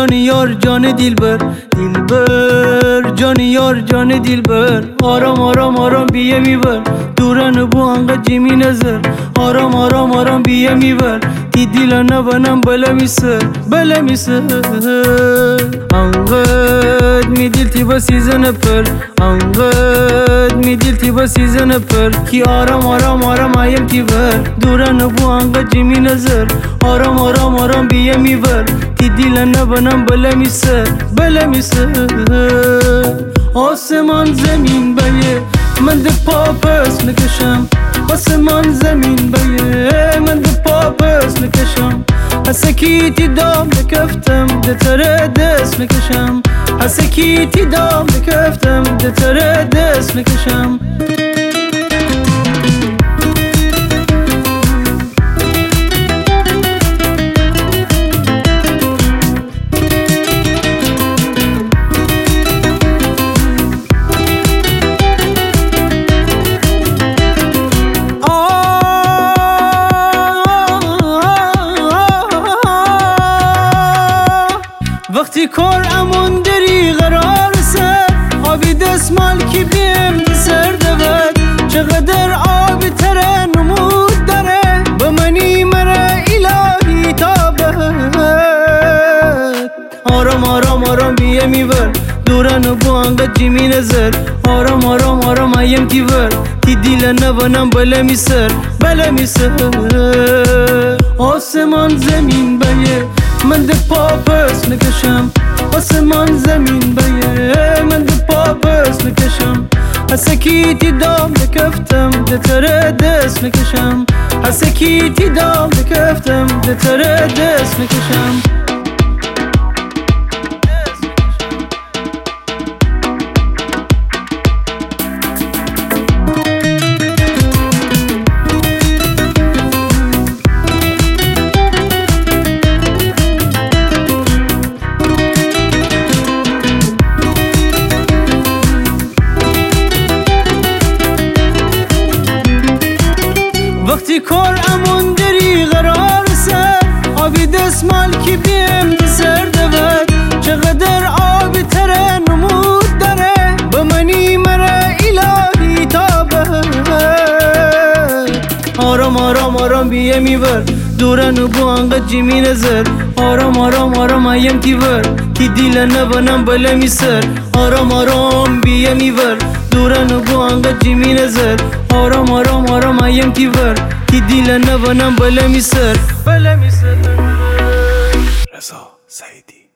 جان یار جان دلبر دلبر جان یار جان دلبر آرام آرام آرام بیه میبر دورن بو انقدر جیمی نظر آرام آرام آرام بیه میبر تی دیل نبنم بله میسر انقدر می دیل تی با سیزن پر انقدر می دیل تی با سیزن پر کی آرام آرام آرام آیم تی بر دورن بو انقدر جیمی نظر آرام آرام آرام بیه میبر تی دیل نبنم بله میسر آسمان زمین بیه من ده پاپس نکشم آسمان زمین بیه من ده پاپس نکشم حسکیتی دام نکفتم ده تره دست نکشم حسکیتی دام نکفتم ده تره دست نکشم وقتی کار امون داری قرار سر آبی دستمال کی بیم سر دود چقدر آبی تره نمود داره به منی مره الهی تابت آرام آرام آرام بیه میبر دورن بو انقدر جیمی نظر آرام آرام آرام ایم تی بر تی دیل نبنم بله میسر آسمان زمین بیه من ده پاپس نکشم آسمان زمین بیه من ده پاپس نکشم حسکیتی دام نکفتم ده تره دست نکشم حسکیتی دام نکفتم ده تره دست نکشم وقتی کار امون داری قرار سر آبی دستمال کی بیم سر دود چقدر آبی تره نمود داره به منی مره الهی تابت آرام آرام آرام بیه میبر دورن بو انقدر جیمی نظر آرام آرام آرام ایم تی بر تی دیل نبنم بله میسر آرام آرام بیه میبر دورن بو انقدر جیمی نظر آرام آرام آرام ایم تی بر تی دیل نبنم بله میسر رضا سعیدی.